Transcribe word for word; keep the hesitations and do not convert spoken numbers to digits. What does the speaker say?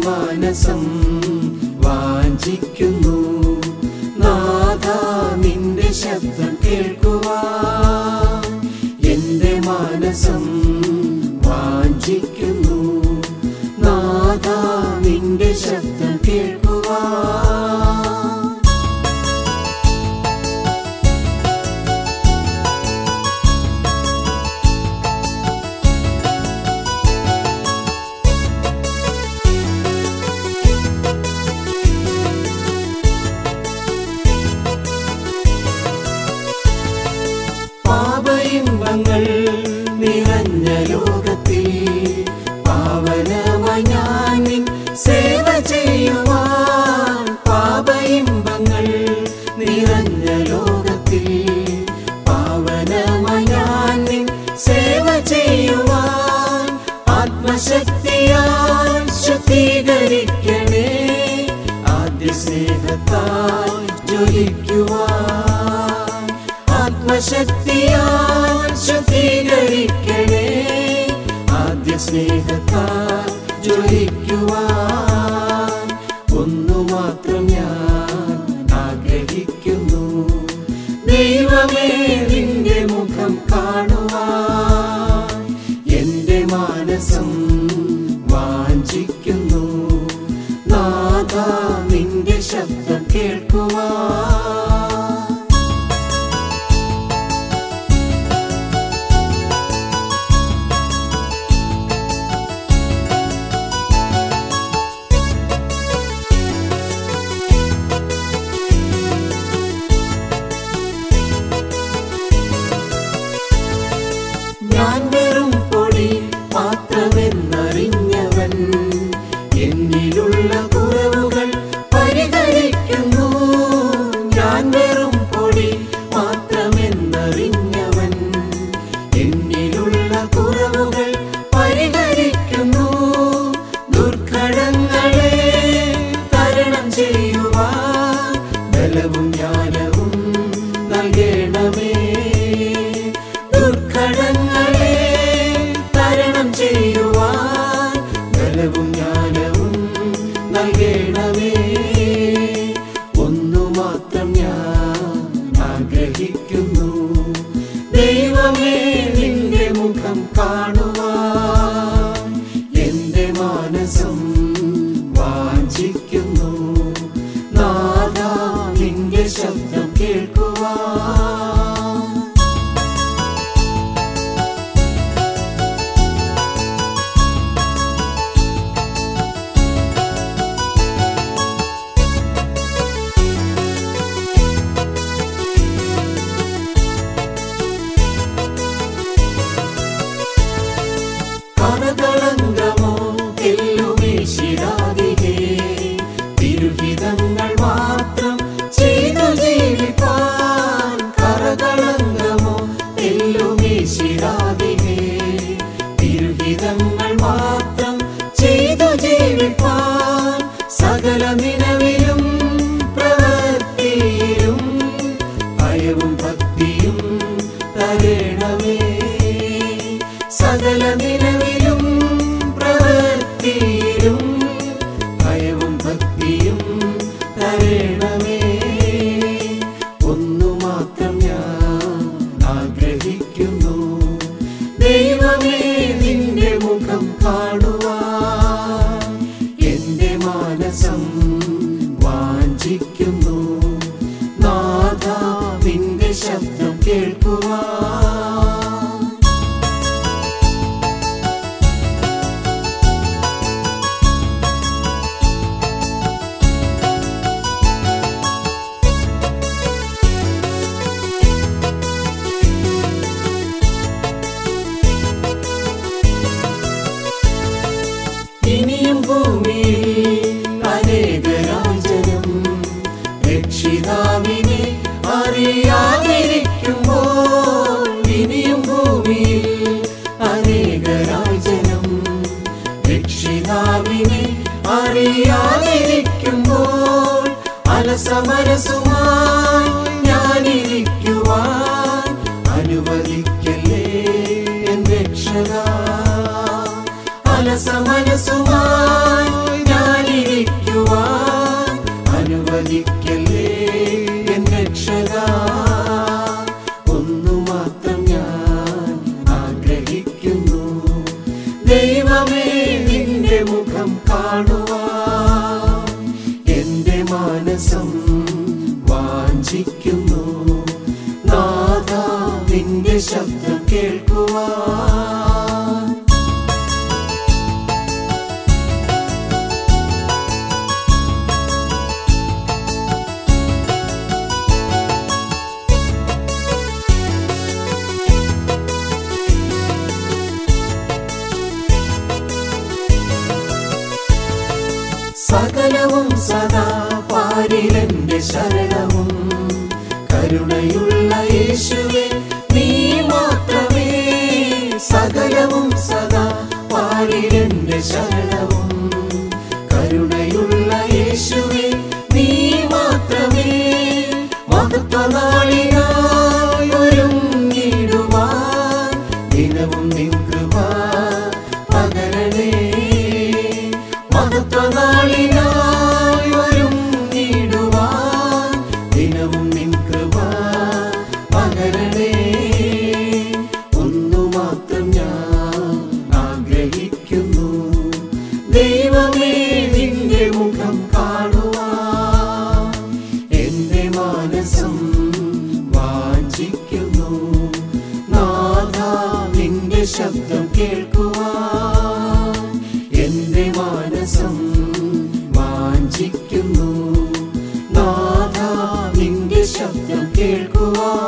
മാനസം വാഞ്ചിക്കുന്നു നാഥാ നിന്റെ ശബ്ദം കേൾക്കുവാൻ. എന്റെ മാനസം വാഞ്ചിക്കുന്നു നാഥാ നിന്റെ ശബ്ദം കേൾക്കുവാൻ. പാപയിമ്പങ്ങൾ നിറഞ്ഞ ലോകത്തിൽ പാവനമായി ഞാൻ നിൻ സേവ ചെയ്യുവാൻ. പാപയിമ്പങ്ങൾ നിറഞ്ഞ ലോകത്തിൽ പാവനമായി ഞാൻ നിൻ സേവ ചെയ്യുവാൻ. ആത്മശക്തിയാൽ ശുദ്ധീകരിക്കണേ ആദ്യ സ്നേഹത്താൽ ജ്വലിക്കുവാൻ. ആത്മശക്തിയാൽ ശുദ്ധീകരിക്കണേ ആദ്യ സ്നേഹത്താൽ ജ്വലിക്കുവാൻ. ഒന്നു മാത്രം ഞാൻ ആഗ്രഹിക്കുന്നു ദൈവമേ നിന്റെ മുഖം കാണുവാൻ. എന്റെ മാനസം വാഞ്ചിക്കുന്നു നാഥാ നിന്റെ ശബ്ദം കേൾക്കുവാൻ. ഞാൻ വെറും പൊടി മാത്രമെന്നറിഞ്ഞവൻ എന്നിലുള്ള കുറവുകൾ പരിഹരിക്കുന്നു. ഞാൻ വെറും പൊടി മാത്രമെന്നറിഞ്ഞവൻ എന്നിലുള്ള കുറവുകൾ പരിഹരിക്കുന്നു. ദുർഘടങ്ങളെ തരണം ചെയ്യുവാൻ ബലവും ജ്ഞാനവും നൽകണമേ. ദുർഘടങ്ങളെ തരണം ചെയ്യുവാൻ ബലവും ജ്ഞാനവും നൽകണമേ. ഒന്നു മാത്രം ഞാൻ ആഗ്രഹിക്കുന്നു ദൈവമേ നിന്റെ മുഖം കാണുവാൻ. എന്റെ മാനസം വാഞ്ചിക്കുന്നു നാഥാ നിന്റെ ശബ്ദം കേൾക്കുവാൻ. കരകളങ്കമോ എല്ലുമേശിരാതിഹേ തിരുഹിതങ്ങൾ മാത്രം ചെയ്തു ജീവിപ്പാൻ. കരകളങ്കമോ എല്ലുമേശിരാതിഹേ തിരുഹിതങ്ങൾ മാത്രം ചെയ്തു ജീവിപ്പാൻ. സകല നിലവിലും പ്രവൃത്തിയിലും ഭയവും ഭക്തിയും തരണമേ. സകല നിലവിലും പ്രവൃത്തിയിലും ഭയവും ഭക്തിയും തരണമേ. ഒന്നു മാത്രം ഞാൻ ആഗ്രഹിക്കുന്നു ദൈവമേ നിന്റെ മുഖം കാണുവാൻ. എന്റെ മാനസം വാഞ്ചിക്കുന്നു നാഥാ നിന്റെ ശബ്ദം കേൾക്കുവാൻ. ഇനിയും ഭൂമിയിൽ അനേകരായി ജനം രക്ഷിതാവിനെ അറിയാതിരിക്കുമ്പോൾ. ഇനിയും ഭൂമിയിൽ അനേകരായി ജനം രക്ഷിതാവിനെ അറിയാതിരിക്കുമ്പോൾ. അലസമനസുമായി ഞാനിരിക്കുവാൻ അനുവദിക്കല്ലേ എൻ രക്ഷകാ. അലസമനസുമായി ഞാൻ കാണുവാൻ എന്റെ മനസ്സം വാഞ്ചിക്കുന്നു. നാഥാ നിന്റെ ശബ്ദം കേൾക്കുവാൻ. സകലവും സദാ പാരിലെന്റെ ശരണവും കരുണയുള്ള യേശുവേ നീ മാത്രമേ. സകലവും സദാ പാരിലെന്റെ ശരണവും കരുണയുള്ള യേശുവേ നീ മാത്രമേ. മഹത്വനാളിനായി ഒരുങ്ങിടുവാൻ ദിനവും നിൻ കൃപ പകരണേ. മഹത്വനാളിനായി ഒരുങ്ങിടുവാൻ ദിനവും നിൻ കൃപ പകരണേ. ഒന്നു മാത്രം ഞാൻ ആഗ്രഹിക്കുന്നു, ദൈവമേ നിന്റെ മുഖം കാണുവാൻ. എന്റെ മനസ്സും വാഞ്ചിക്കുന്നു, നാഥാ നിന്റെ ശബ്ദം കേൾക്കുവാൻ. എന്റെ മനസ്സും വാഞ്ചിക്കുന്നു, നാഥാ നിന്റെ ശബ്ദം കേൾക്കുവാൻ.